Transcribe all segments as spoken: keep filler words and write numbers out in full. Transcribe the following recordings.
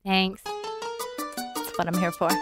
Thanks. That's what I'm here for.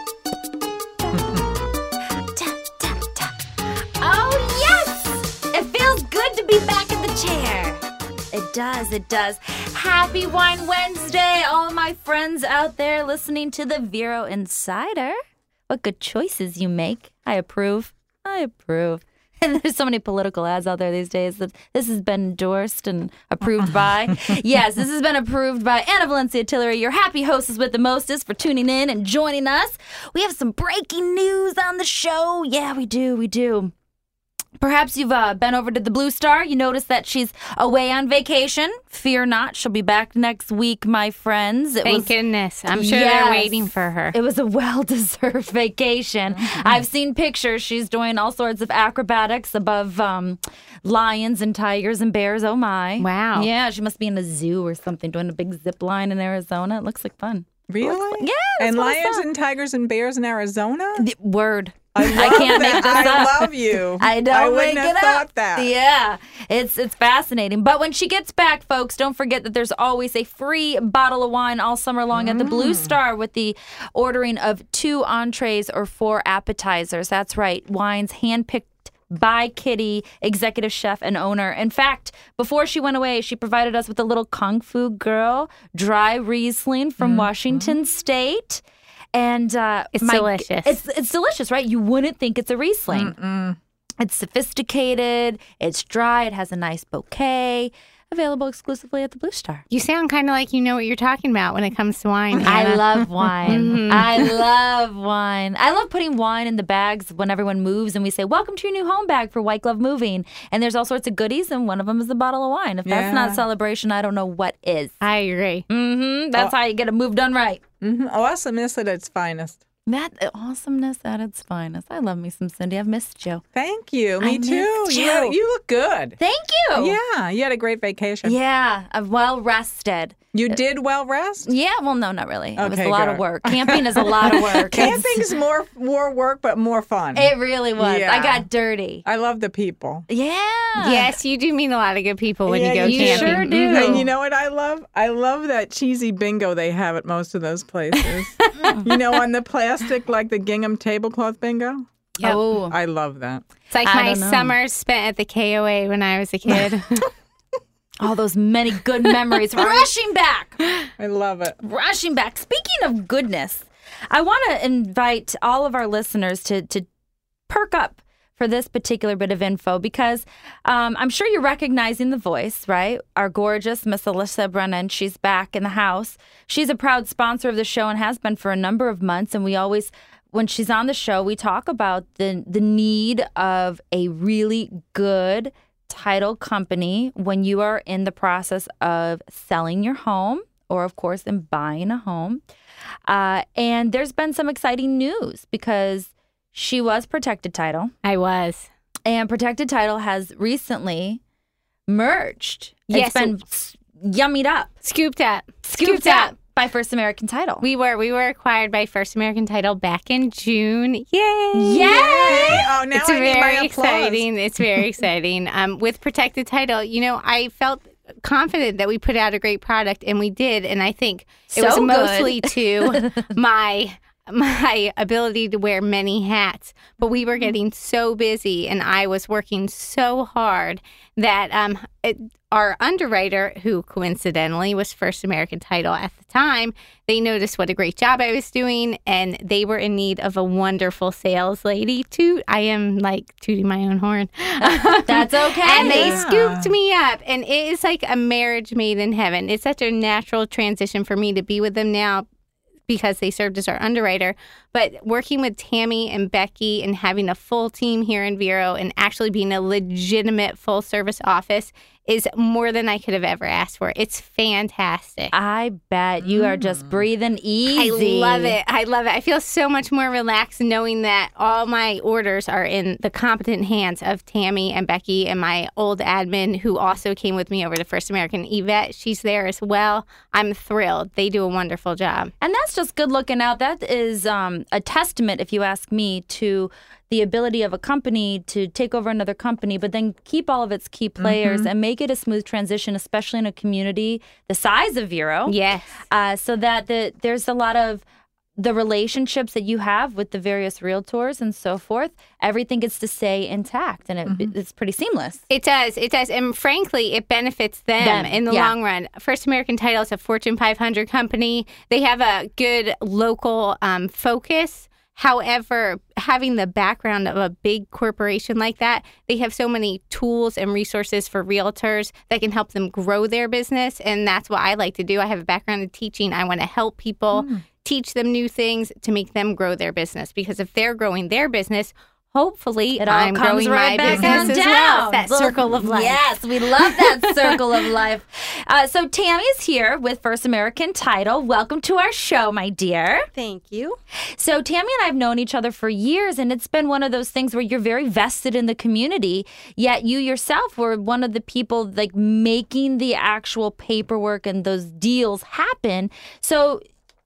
Oh, yes! It feels good to be back in the chair. It does, it does. Happy Wine Wednesday, all my friends out there listening to the Vero Insider. What good choices you make. I approve. I approve. And there's so many political ads out there these days that this has been endorsed and approved by. Yes, this has been approved by Anna Valencia Tillery, your happy hostess with the mostest, for tuning in and joining us. We have some breaking news on the show. Yeah, we do, we do. Perhaps you've uh, been over to the Blue Star. You notice that she's away on vacation. Fear not. She'll be back next week, my friends. It Thank was, goodness. I'm sure yes, they're waiting for her. It was a well-deserved vacation. Mm-hmm. I've seen pictures. She's doing all sorts of acrobatics above um, lions and tigers and bears. Oh, my. Wow. Yeah, she must be in a zoo or something doing a big zip line in Arizona. It looks like fun. Really? Like, yeah. That's and what I lions saw. and tigers and bears in Arizona? The word. I, love I can't that. make this I up. love you. I don't I make wouldn't it have up. thought that. Yeah, it's it's fascinating. But when she gets back, folks, don't forget that there's always a free bottle of wine all summer long mm. at the Blue Star with the ordering of two entrees or four appetizers. That's right, wines handpicked by Kitty, executive chef and owner. In fact, before she went away, she provided us with a little Kung Fu Girl dry Riesling from mm-hmm. Washington State. And uh, it's my, delicious. It's it's delicious, right? You wouldn't think it's a Riesling. Mm-mm. It's sophisticated. It's dry. It has a nice bouquet. Available exclusively at the Blue Star. You sound kind of like you know what you're talking about when it comes to wine. I Anna. love wine. Mm-hmm. I love wine. I love putting wine in the bags when everyone moves and we say, welcome to your new home bag for White Glove Moving. And there's all sorts of goodies, and one of them is a bottle of wine. If that's yeah. not celebration, I don't know what is. I agree. Mm-hmm. That's oh. how you get a move done right. Mm-hmm. Awesomeness at its finest. That awesomeness at its finest. I love me some Cindy. I've missed you. Thank you. Me I too. missed You. you. you look good. Thank you. Yeah, you had a great vacation. Yeah, I'm well rested. You did well rest? Yeah, well, no, not really. It was Okay, a lot good. of work. Camping is a lot of work. Camping's more more work, but more fun. It really was. Yeah. I got dirty. I love the people. Yeah. Yes, you do meet a lot of good people when Yeah, you go you camping. sure do. Mhm. And you know what I love? I love that cheesy bingo they have at most of those places. You know, on the plastic, like the gingham tablecloth bingo? Yep. Oh, I love that. It's like I my don't know. summers spent at the K O A when I was a kid. all those many good memories. Rushing back. I love it. Rushing back. Speaking of goodness, I want to invite all of our listeners to, to perk up for this particular bit of info because um, I'm sure you're recognizing the voice, right? Our gorgeous Miss Alyssa Brennan. She's back in the house. She's a proud sponsor of the show and has been for a number of months. And we always, when she's on the show, we talk about the the need of a really good title company when you are in the process of selling your home or, of course, in buying a home. Uh, and there's been some exciting news because she was Protected Title. I was. And Protected Title has recently merged. Yes, It's been s- yummied up, Scooped up. scooped up by First American Title. We were we were acquired by First American Title back in June. Yay! Yay! Hey, oh, now It's I need my very applause. exciting. It's very exciting. Um, with Protected Title, you know, I felt confident that we put out a great product, and we did. And I think it So was good. mostly to my my ability to wear many hats. But we were getting so busy, and I was working so hard that um, it, our underwriter, who coincidentally was First American Title at the time, they noticed what a great job I was doing, and they were in need of a wonderful sales lady. Toot, I am like tooting my own horn. That's okay. And they Yeah. scooped me up, and it is like a marriage made in heaven. It's such a natural transition for me to be with them now because they served as our underwriter. But working with Tammy and Becky and having a full team here in Vero and actually being a legitimate full service office is more than I could have ever asked for. It's fantastic. I bet you are just breathing easy. I love it. I love it. I feel so much more relaxed knowing that all my orders are in the competent hands of Tammy and Becky and my old admin who also came with me over to First American. Yvette, she's there as well. I'm thrilled. They do a wonderful job. And that's just good looking out. That is um, a testament, if you ask me, to the ability of a company to take over another company, but then keep all of its key players mm-hmm. and make it a smooth transition, especially in a community the size of Vero. Yes. Uh, so that the, there's a lot of the relationships that you have with the various realtors and so forth, everything gets to stay intact, and it, mm-hmm. it's pretty seamless. It does. It does. And frankly, it benefits them, them. in the yeah. long run. First American Title is a Fortune five hundred company. They have a good local um, focus. However, having the background of a big corporation like that, they have so many tools and resources for realtors that can help them grow their business. And that's what I like to do. I have a background in teaching. I want to help people, mm. teach them new things to make them grow their business. Because if they're growing their business, hopefully it all I'm comes growing right my back business as down. well. That well, circle of life. Yes, we love that circle of life. Uh, so Tammy's here with First American Title. Welcome to our show, my dear. Thank you. So Tammy and I have known each other for years, and it's been one of those things where you're very vested in the community, yet you yourself were one of the people like making the actual paperwork and those deals happen. So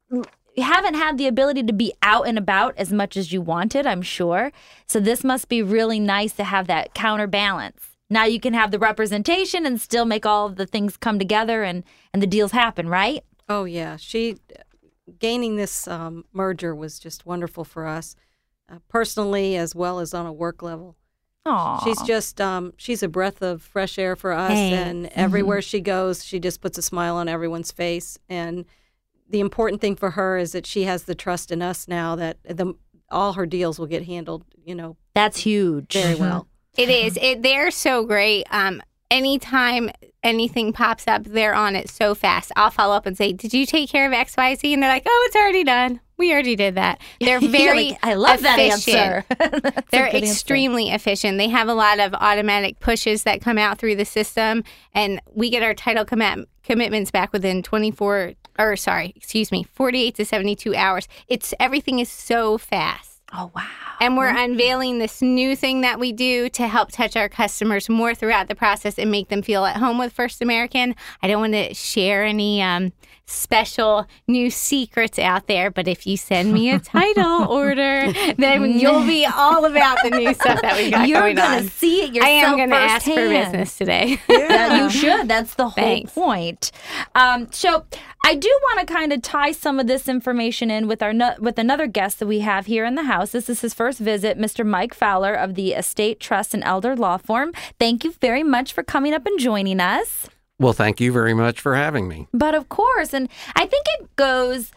you haven't had the ability to be out and about as much as you wanted, I'm sure. So this must be really nice to have that counterbalance. Now you can have the representation and still make all of the things come together and, and the deals happen, right? Oh, yeah. She gaining this um, merger was just wonderful for us, uh, personally as well as on a work level. Aww. She's just, um, she's a breath of fresh air for us. Thanks. And everywhere mm-hmm. she goes, she just puts a smile on everyone's face. And the important thing for her is that she has the trust in us now that the all her deals will get handled, you know. That's huge. Very well. It is. It, they're so great. Um, anytime anything pops up, they're on it so fast. I'll follow up and say, did you take care of X Y Z? And they're like, oh, it's already done. We already did that. They're very like, I love efficient. that answer. They're extremely answer. efficient. They have a lot of automatic pushes that come out through the system, and we get our title commit- commitments back within twenty-four, or sorry, excuse me, forty-eight to seventy-two hours. It's everything is so fast. Oh, wow. And we're unveiling this new thing that we do to help touch our customers more throughout the process and make them feel at home with First American. I don't want to share any um, special new secrets out there, but if you send me a title order, then you'll be all about the new stuff that we got You're going gonna on. You're going to see it yourself. I am going to firsthand. ask for business today. Yeah, you should. That's the whole Thanks. point. Um, so I do want to kind of tie some of this information in with our no- with another guest that we have here in the house. This is his first visit, Mister Mike Fowler of the Estate Trust and Elder Law Firm. Thank you very much for coming up and joining us. Well, thank you very much for having me. But of course, and I think it goes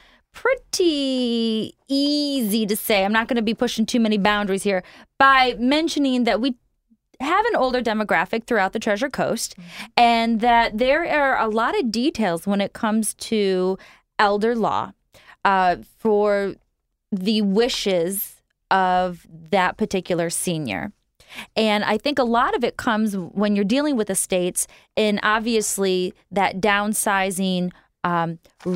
pretty easy to say, I'm not going to be pushing too many boundaries here, by mentioning that we have an older demographic throughout the Treasure Coast, mm-hmm. and that there are a lot of details when it comes to elder law uh, for the wishes of that particular senior. And I think a lot of it comes when you're dealing with estates, and obviously that downsizing, um,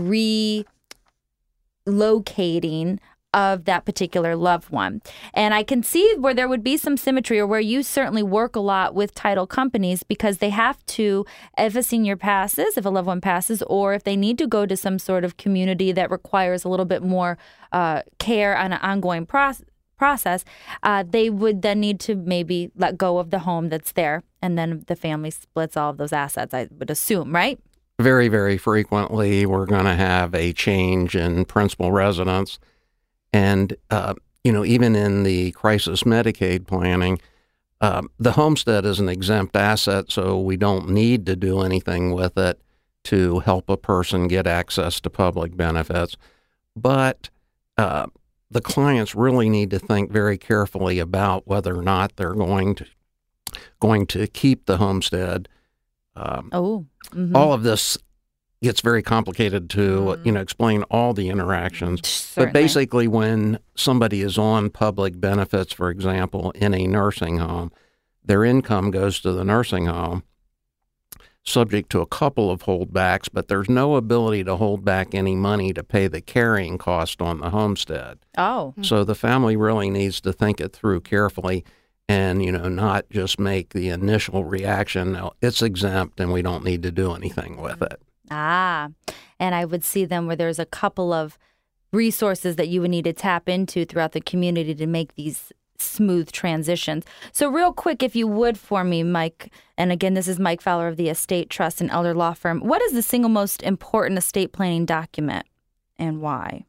relocating of that particular loved one. And I can see where there would be some symmetry, or where you certainly work a lot with title companies, because they have to, if a senior passes, if a loved one passes, or if they need to go to some sort of community that requires a little bit more uh, care on an ongoing process, process, uh, they would then need to maybe let go of the home that's there, and then the family splits all of those assets, I would assume, right? Very, very frequently, we're going to have a change in principal residence. And, uh, you know, even in the crisis Medicaid planning, uh, the homestead is an exempt asset, so we don't need to do anything with it to help a person get access to public benefits. But uh, the clients really need to think very carefully about whether or not they're going to going to keep the homestead. Um, oh, mm-hmm. All of this gets very complicated to mm. you know explain all the interactions. Certainly. But basically, when somebody is on public benefits, for example, in a nursing home, their income goes to the nursing home, subject to a couple of holdbacks, but there's no ability to hold back any money to pay the carrying cost on the homestead. Oh. So the family really needs to think it through carefully and, you know, not just make the initial reaction, no, it's exempt and we don't need to do anything with it. Ah, and I would see them where there's a couple of resources that you would need to tap into throughout the community to make these smooth transitions. So real quick, if you would for me, Mike, and again, this is Mike Fowler of the Estate Trust and Elder Law Firm. What is the single most important estate planning document and why?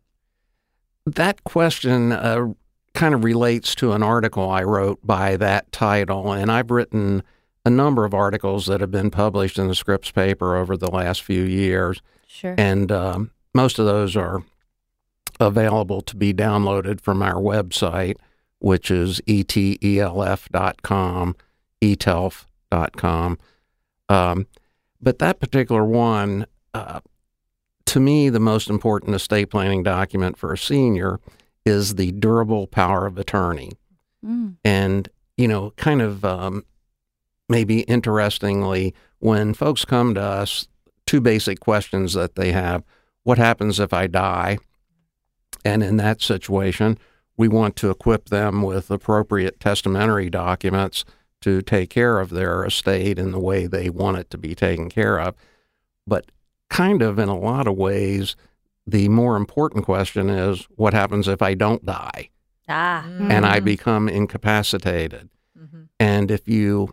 That question uh, kind of relates to an article I wrote by that title, and I've written a number of articles that have been published in the Scripps paper over the last few years. Sure. And um, most of those are available to be downloaded from our website, which is E T E L F dot com, E T E L F dot com. Um, but that particular one, uh, to me, the most important estate planning document for a senior is the durable power of attorney. Mm. And, you know, kind of um, maybe interestingly, when folks come to us, two basic questions that they have: what happens if I die? And in that situation, we want to equip them with appropriate testamentary documents to take care of their estate in the way they want it to be taken care of. But kind of in a lot of ways, the more important question is, what happens if I don't die? Ah. Mm-hmm. And I become incapacitated? Mm-hmm. And if you,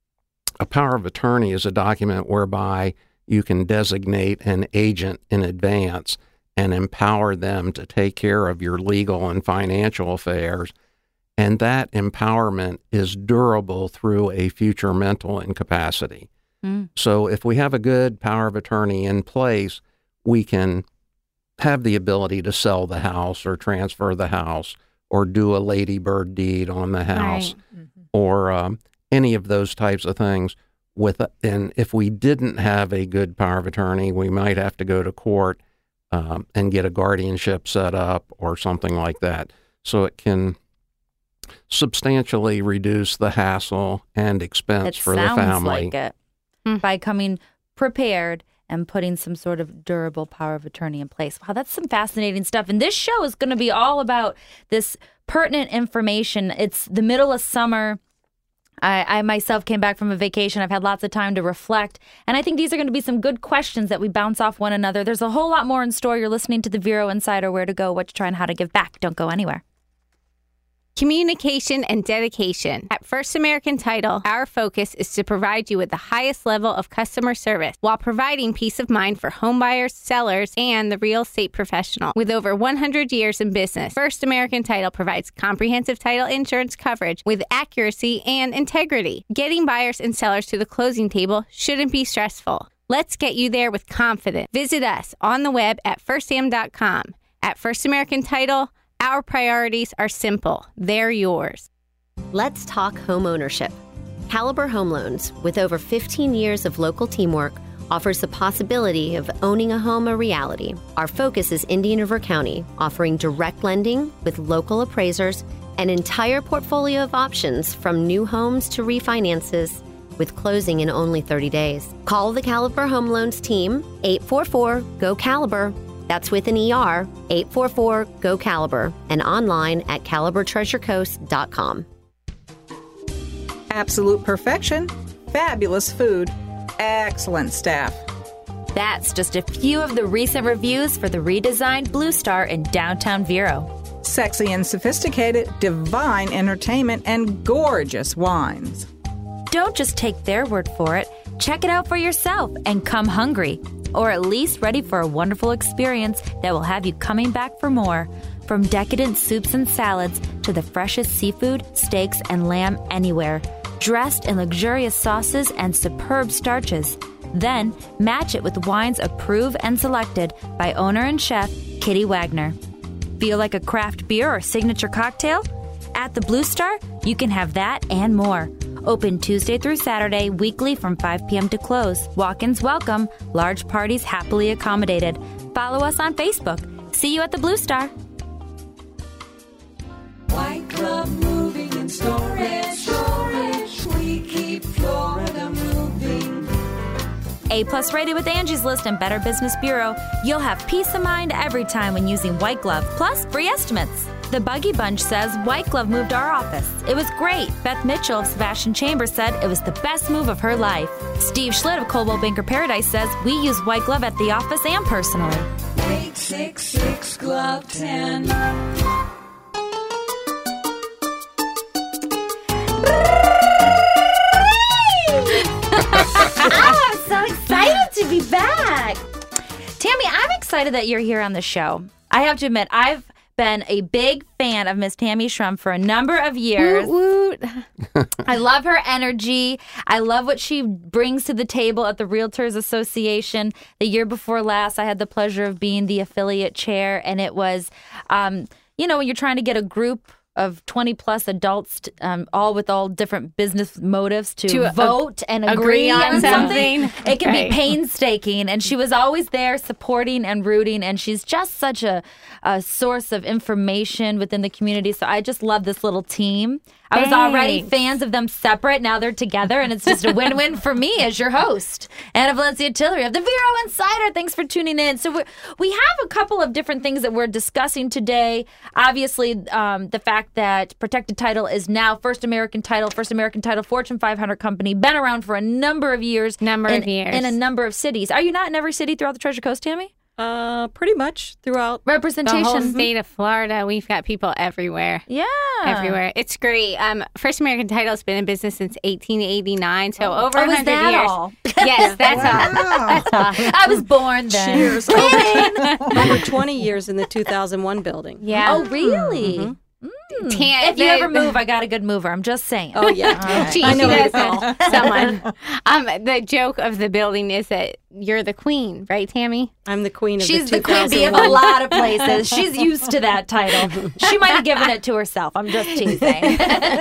a power of attorney is a document whereby you can designate an agent in advance and empower them to take care of your legal and financial affairs. And that empowerment is durable through a future mental incapacity. Mm. So if we have a good power of attorney in place, we can have the ability to sell the house or transfer the house or do a ladybird deed on the house, right. mm-hmm. or um, any of those types of things. With a, and if we didn't have a good power of attorney, we might have to go to court Um, and get a guardianship set up or something like that. So it can substantially reduce the hassle and expense it for the family. Sounds like it. Mm. By coming prepared and putting some sort of durable power of attorney in place. Wow, that's some fascinating stuff. And this show is going to be all about this pertinent information. It's the middle of summer. I, I myself came back from a vacation. I've had lots of time to reflect. And I think these are going to be some good questions that we bounce off one another. There's a whole lot more in store. You're listening to the Vero Insider, where to go, what to try, and how to give back. Don't go anywhere. Communication and dedication. At First American Title, our focus is to provide you with the highest level of customer service while providing peace of mind for homebuyers, sellers, and the real estate professional. With over one hundred years in business, First American Title provides comprehensive title insurance coverage with accuracy and integrity. Getting buyers and sellers to the closing table shouldn't be stressful. Let's get you there with confidence. Visit us on the web at first am dot com. At First American Title, our priorities are simple. They're yours. Let's talk home ownership. Caliber Home Loans, with over fifteen years of local teamwork, offers the possibility of owning a home a reality. Our focus is Indian River County, offering direct lending with local appraisers, an entire portfolio of options from new homes to refinances, with closing in only thirty days. Call the Caliber Home Loans team, eight four four, G O, Caliber. That's with an E R, eight four four, G O, Caliber, and online at caliber treasure coast dot com. Absolute perfection, fabulous food, excellent staff. That's just a few of the recent reviews for the redesigned Blue Star in downtown Vero. Sexy and sophisticated, divine entertainment, and gorgeous wines. Don't just take their word for it. Check it out for yourself and come hungry, or at least ready for a wonderful experience that will have you coming back for more. From decadent soups and salads to the freshest seafood, steaks, and lamb anywhere, dressed in luxurious sauces and superb starches. Then match it with wines approved and selected by owner and chef Kitty Wagner. Feel like a craft beer or signature cocktail? At the Blue Star, you can have that and more. Open Tuesday through Saturday, weekly from five p.m. to close. Walk-ins welcome. Large parties happily accommodated. Follow us on Facebook. See you at the Blue Star. White Glove Moving and Storage. Storage. We keep Florida moving. A-plus rated with Angie's List and Better Business Bureau. You'll have peace of mind every time when using White Glove, plus free estimates. The Buggy Bunch says White Glove moved our office. It was great. Beth Mitchell of Sebastian Chambers said it was the best move of her life. Steve Schlitt of Coldwell Banker Paradise says we use White Glove at the office and personally. eight six six, glove ten. excited that you're here on the show. I have to admit, I've been a big fan of Miss Tammy Schrum for a number of years. Woot, woot. I love her energy. I love what she brings to the table at the Realtors Association. The year before last, I had the pleasure of being the affiliate chair, and it was, um, you know, when you're trying to get a group of twenty plus adults, um, all with all different business motives to, To, uh, vote and agree, agree on on something. something. It can Right. be painstaking, and she was always there supporting and rooting, and she's just such a, a source of information within the community. So I just love this little team. I was already Thanks. fans of them separate. Now they're together, and it's just a win-win for me as your host, Anna Valencia Tillery of the Vero Insider. Thanks for tuning in. So we're, we have a couple of different things that we're discussing today. Obviously, um, the fact that Protected Title is now First American Title, First American Title, Fortune five hundred company, been around for a number of years. Number in, of years. In a number of cities. Are you not in every city throughout the Treasure Coast, Tammy? Uh, pretty much throughout. The Representation. whole state of Florida, we've got people everywhere. Yeah. Everywhere. It's great. Um, First American Title has been in business since eighteen eighty-nine, so over Oh, a is 100 that years. all? Yes, that's all. Wow. That's all. I was born then. Cheers. Over twenty years in the two thousand one building. Yeah. Oh, really? Tan- If you the- ever move, I got a good mover. I'm just saying. Oh, yeah. She, I know she who to does call. someone. Um, the joke of the building is that you're the queen, right, Tammy? I'm the queen of She's the the queen bee of a two thousand one. lot of places. She's used to that title. She might have given it to herself. I'm just teasing.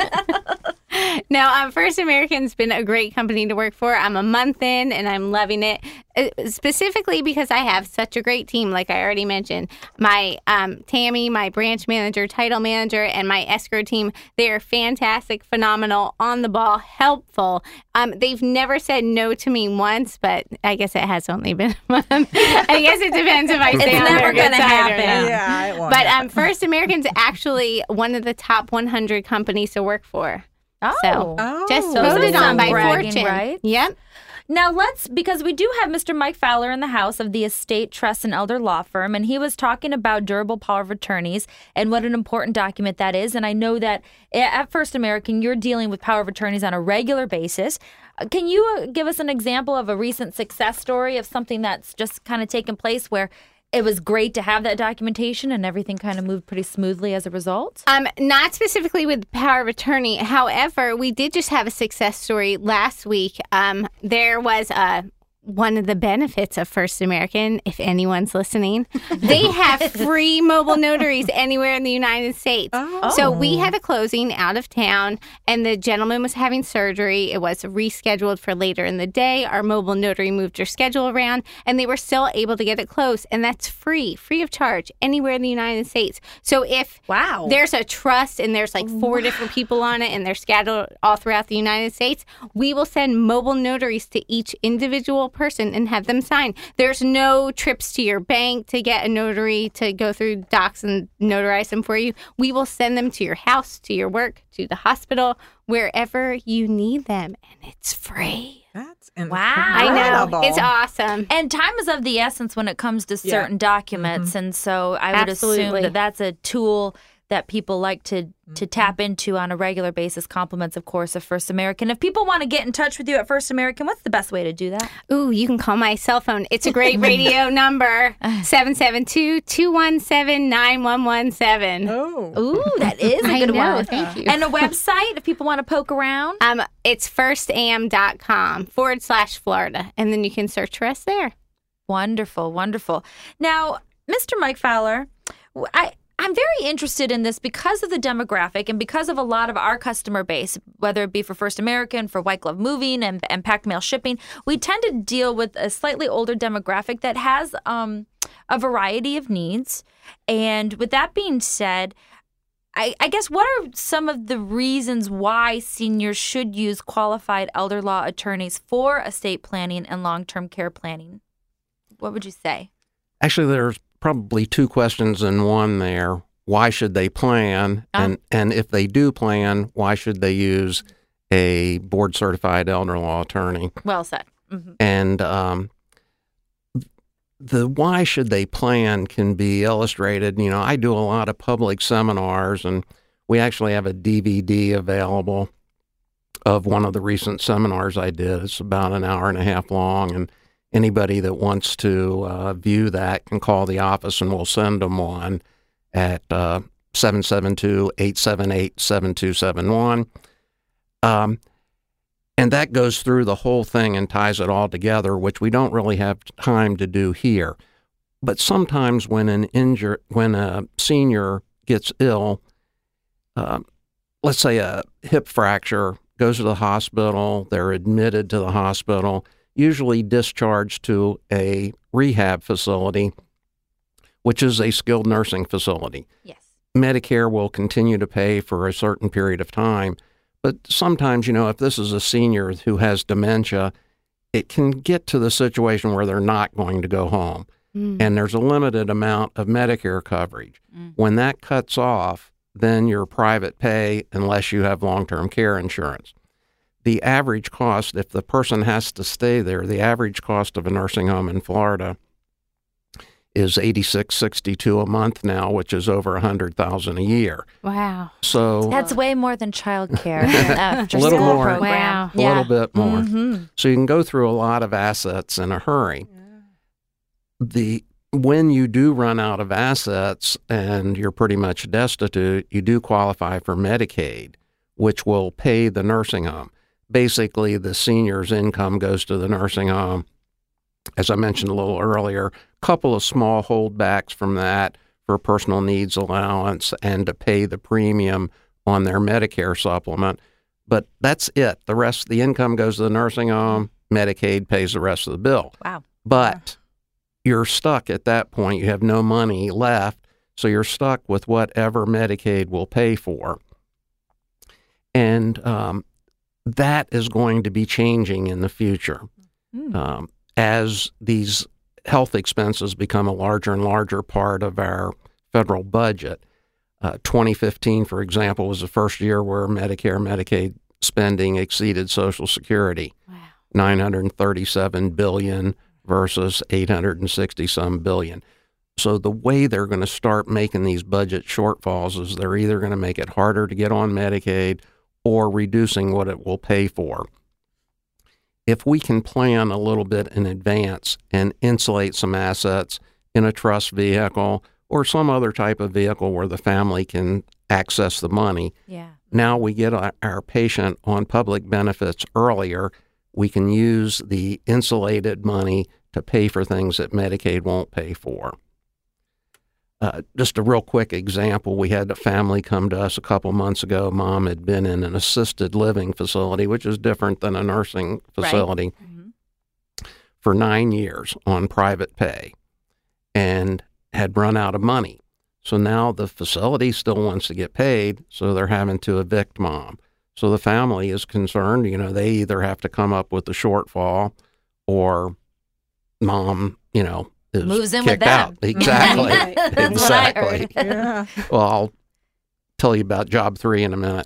No, um, First American's been a great company to work for. I'm a month in, and I'm loving it. Uh, specifically because I have such a great team, like I already mentioned. My um, Tammy, my branch manager, title manager, and my escrow team, they are fantastic, phenomenal, on the ball, helpful. Um, they've never said no to me once, but I guess it has only been a month. I guess it depends if I It's stay on never their good gonna side or happen. not. Yeah, it won't But happen. um, First American's actually one of the top one hundred companies to work for. Oh. So Oh. just Those voted are on by bragging Fortune, rights. Yep. Now let's, because we do have Mister Mike Fowler in the house of the Estate Trust and Elder Law Firm, and he was talking about durable power of attorneys and what an important document that is. And I know that at First American, you're dealing with power of attorneys on a regular basis. Uh, Can you uh, give us an example of a recent success story of something that's just kind of taken place where it was great to have that documentation and everything kind of moved pretty smoothly as a result? Um, not specifically with power of attorney. However, we did just have a success story last week. Um, there was a one of the benefits of First American, if anyone's listening, they have free mobile notaries anywhere in the United States. Oh. So we had a closing out of town, and the gentleman was having surgery. It was rescheduled for later in the day. Our mobile notary moved her schedule around, and they were still able to get it closed. And that's free, free of charge, anywhere in the United States. So if Wow. there's a trust and there's like four different people on it and they're scattered all throughout the United States, we will send mobile notaries to each individual person and have them sign. There's no trips to your bank to get a notary to go through docs and notarize them for you. We will send them to your house, to your work, to the hospital, wherever you need them, and it's free. That's Wow. I incredible. know. It's awesome. And time is of the essence when it comes to Yeah. certain documents. And so I would assume Absolutely. that that's a tool that people like to to tap into on a regular basis. Compliments, of course, of First American. If people want to get in touch with you at First American, what's the best way to do that? Ooh, you can call my cell phone. It's a great radio number, seven seven two, two one seven, nine one one seven. Oh. Ooh, that is a I good know, one. thank you. And a website if people want to poke around. Um, it's firstam.com forward slash Florida, and then you can search for us there. Wonderful, wonderful. Now, Mister Mike Fowler, I, I'm very interested in this because of the demographic and because of a lot of our customer base, whether it be for First American, for White Glove Moving, and, and packed mail shipping. We tend to deal with a slightly older demographic that has um, a variety of needs. And with that being said, I, I guess what are some of the reasons why seniors should use qualified elder law attorneys for estate planning and long-term care planning? What would you say? Actually, there's probably two questions in one there. Why should they plan? Oh. And and if they do plan, why should they use a board certified elder law attorney? Well said. Mm-hmm. And um, the why should they plan can be illustrated. You know, I do a lot of public seminars, and we actually have a D V D available of one of the recent seminars I did. It's about an hour and a half long, and anybody that wants to uh, view that can call the office and we'll send them one at uh, seven seven two, eight seven eight, seven two seven one. Um, and that goes through the whole thing and ties it all together, which we don't really have time to do here. But sometimes when an injure, when a senior gets ill, uh, let's say a hip fracture, goes to the hospital, they're admitted to the hospital, usually discharged to a rehab facility, which is a skilled nursing facility. Yes. Medicare will continue to pay for a certain period of time. But sometimes, you know, if this is a senior who has dementia, it can get to the situation where they're not going to go home. Mm. And there's a limited amount of Medicare coverage. Mm. When that cuts off, then you're private pay unless you have long-term care insurance. The average cost, if the person has to stay there, the average cost of a nursing home in Florida is eighty-six sixty-two a month now, which is over one hundred thousand dollars a year. Wow. So That's way more than childcare. After a little school more. program. Wow. A little bit more. Mm-hmm. So you can go through a lot of assets in a hurry. The when you do run out of assets and you're pretty much destitute, you do qualify for Medicaid, which will pay the nursing home. Basically, the senior's income goes to the nursing home. As I mentioned a little earlier, a couple of small holdbacks from that for personal needs allowance and to pay the premium on their Medicare supplement. But that's it. The rest, the income goes to the nursing home. Medicaid pays the rest of the bill. Wow. But you're stuck at that point. You have no money left, so you're stuck with whatever Medicaid will pay for. And um, that is going to be changing in the future. Mm. Um, as these health expenses become a larger and larger part of our federal budget. Uh, twenty fifteen, for example, was the first year where Medicare, Medicaid spending exceeded Social Security. Wow. nine hundred thirty-seven billion dollars versus eight hundred sixty some billion. So the way they're going to start making these budget shortfalls is they're either going to make it harder to get on Medicaid or reducing what it will pay for. If we can plan a little bit in advance and insulate some assets in a trust vehicle or some other type of vehicle where the family can access the money, yeah. now we get our, our patient on public benefits earlier. We can use the insulated money to pay for things that Medicaid won't pay for. Uh, just a real quick example, we had a family come to us a couple months ago. Mom had been in an assisted living facility, which is different than a nursing facility, right. mm-hmm. for nine years on private pay and had run out of money. So now the facility still wants to get paid, so they're having to evict Mom. So the family is concerned, you know, they either have to come up with the shortfall or Mom, you know, is moves in kicked with them. out. Exactly. That's exactly. what I heard. Yeah. Well, I'll tell you about job three in a minute.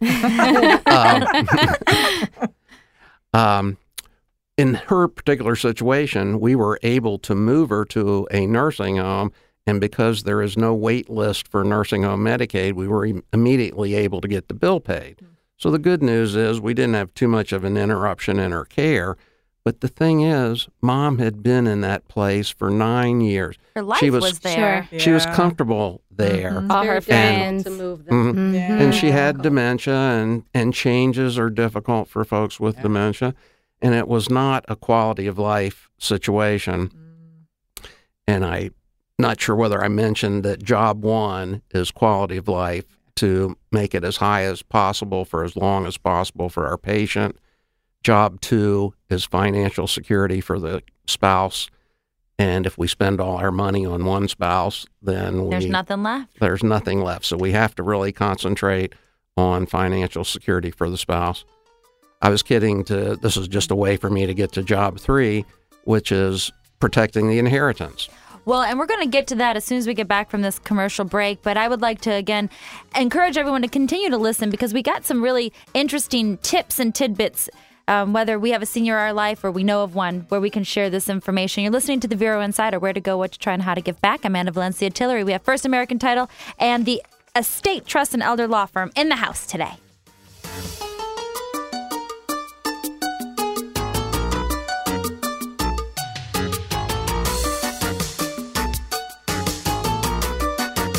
um, um, in her particular situation, we were able to move her to a nursing home, and because there is no wait list for nursing home Medicaid, we were im- immediately able to get the bill paid. So the good news is we didn't have too much of an interruption in her care. But the thing is, Mom had been in that place for nine years. Her life she was, was there. Sure. She was Yeah. comfortable there. Mhm. All her Very difficult friends. to move them. Mhm. Yeah. And she had dementia, and, and changes are difficult for folks with Yeah. dementia. And it was not a quality of life situation. Mm. And I'm not sure whether I mentioned that job one is quality of life, to make it as high as possible for as long as possible for our patient. Job two is financial security for the spouse. And if we spend all our money on one spouse, then we, There's nothing left. there's nothing left. So we have to really concentrate on financial security for the spouse. I was kidding to, this is just a way for me to get to job three, which is protecting the inheritance. Well, and we're going to get to that as soon as we get back from this commercial break. But I would like to, again, encourage everyone to continue to listen because we got some really interesting tips and tidbits, um, whether we have a senior in our life or we know of one, where we can share this information. You're listening to the Vero Insider, Where to Go, What to Try, and How to Give Back. I'm Anna Valencia Tillery. We have First American Title and the Estate Trust and Elder Law Firm in the house today.